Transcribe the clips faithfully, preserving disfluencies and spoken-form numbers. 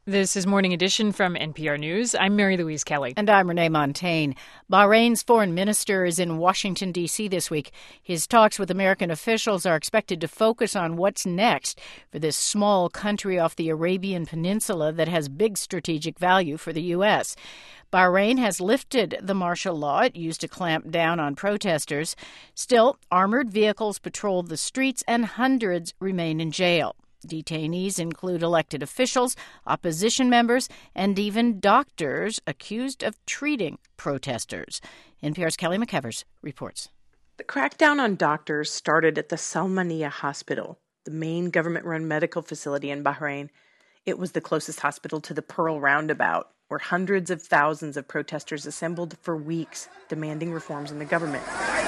This is Morning Edition from N P R News. I'm Mary Louise Kelly. And I'm Renee Montagne. Bahrain's foreign minister is in Washington, D C this week. His talks with American officials are expected to focus on what's next for this small country off the Arabian Peninsula that has big strategic value for the U S. Bahrain has lifted the martial law it used to clamp down on protesters. Still, armored vehicles patrol the streets and hundreds remain in jail. Detainees include elected officials, opposition members, and even doctors accused of treating protesters. N P R's Kelly McEvers reports. The crackdown on doctors started at the Salmaniyah Hospital, the main government-run medical facility in Bahrain. It was the closest hospital to the Pearl Roundabout, where hundreds of thousands of protesters assembled for weeks, demanding reforms in the government.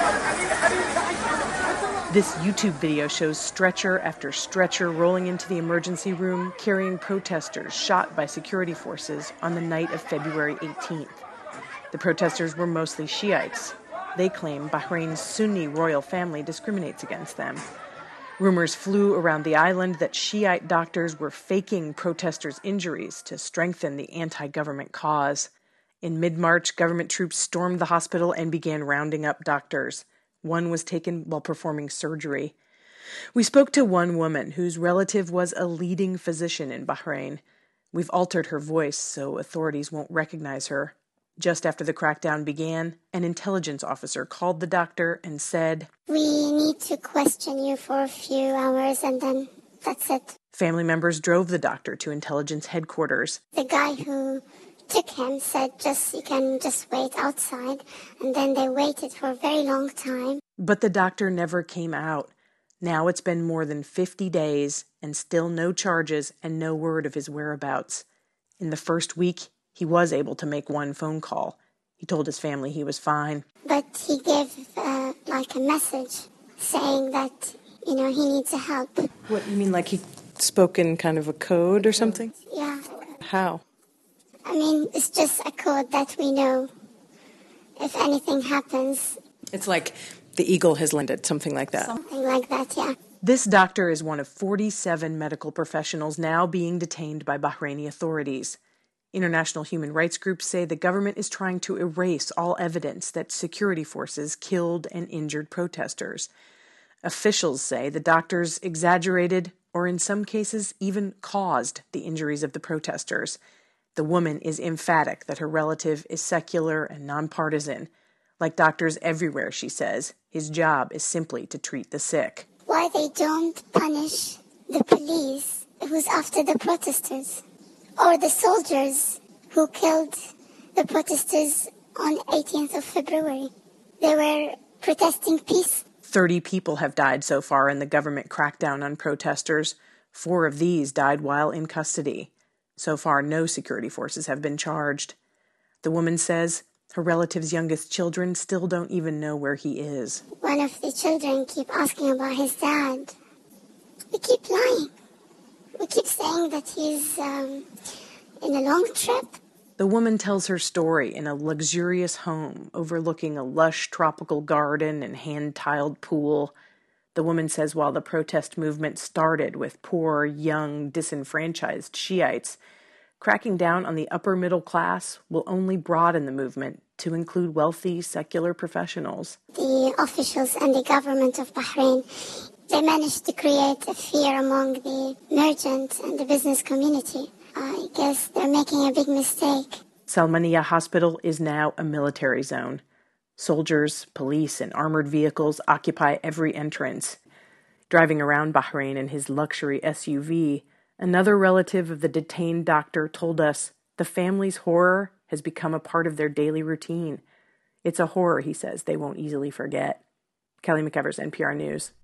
This YouTube video shows stretcher after stretcher rolling into the emergency room, carrying protesters shot by security forces on the night of February eighteenth. The protesters were mostly Shiites. They claim Bahrain's Sunni royal family discriminates against them. Rumors flew around the island that Shiite doctors were faking protesters' injuries to strengthen the anti-government cause. In mid-March, government troops stormed the hospital and began rounding up doctors. One was taken while performing surgery. We spoke to one woman whose relative was a leading physician in Bahrain. We've altered her voice so authorities won't recognize her. Just after the crackdown began, an intelligence officer called the doctor and said, "We need to question you for a few hours and then that's it." Family members drove the doctor to intelligence headquarters. The guy who took him said just you can just wait outside, and then they waited for a very long time. But the doctor never came out. Now it's been more than fifty days and still no charges and no word of his whereabouts. In the first week, he was able to make one phone call. He told his family he was fine. But he gave uh, like a message saying that, you know, he needs help. What, you mean like he spoke in kind of a code or something? Yeah. How? I mean, it's just a code that we know if anything happens. It's like the eagle has landed, something like that. Something like that, yeah. This doctor is one of forty-seven medical professionals now being detained by Bahraini authorities. International human rights groups say the government is trying to erase all evidence that security forces killed and injured protesters. Officials say the doctors exaggerated or in some cases even caused the injuries of the protesters. The woman is emphatic that her relative is secular and nonpartisan. Like doctors everywhere, she says, his job is simply to treat the sick. Why they don't punish the police who's after the protesters? Or the soldiers who killed the protesters on eighteenth of February? They were protesting peace. Thirty people have died so far in the government crackdown on protesters. Four of these died while in custody. So far, no security forces have been charged. The woman says her relative's youngest children still don't even know where he is. One of the children keep asking about his dad. We keep lying. We keep saying that he's um, in a long trip. The woman tells her story in a luxurious home overlooking a lush tropical garden and hand-tiled pool. The woman says while the protest movement started with poor, young, disenfranchised Shiites, cracking down on the upper middle class will only broaden the movement to include wealthy, secular professionals. The officials and the government of Bahrain, they managed to create a fear among the merchant and the business community. I guess they're making a big mistake. Salmaniyah Hospital is now a military zone. Soldiers, police, and armored vehicles occupy every entrance. Driving around Bahrain in his luxury S U V, another relative of the detained doctor told us the family's horror has become a part of their daily routine. It's a horror, he says, they won't easily forget. Kelly McEvers, N P R News.